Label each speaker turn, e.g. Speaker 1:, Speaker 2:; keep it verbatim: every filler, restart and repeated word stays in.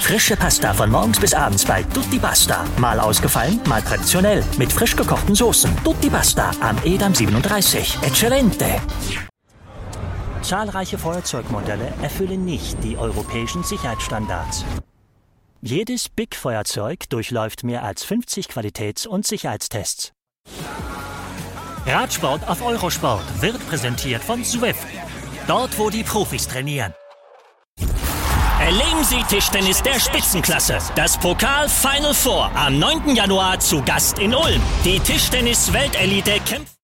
Speaker 1: Frische Pasta von morgens bis abends bei Tutti Pasta. Mal ausgefallen, mal traditionell. Mit frisch gekochten Soßen. Tutti Pasta am Edam siebenunddreißig. Eccellente! Zahlreiche Feuerzeugmodelle erfüllen nicht die europäischen Sicherheitsstandards. Jedes Big-Feuerzeug durchläuft mehr als fünfzig Qualitäts- und Sicherheitstests. Radsport auf Eurosport wird präsentiert von Zwift. Dort, wo die Profis trainieren. Erleben Sie Tischtennis der Spitzenklasse. Das Pokal Final Four am neunten Januar zu Gast in Ulm. Die Tischtennis-Weltelite kämpft.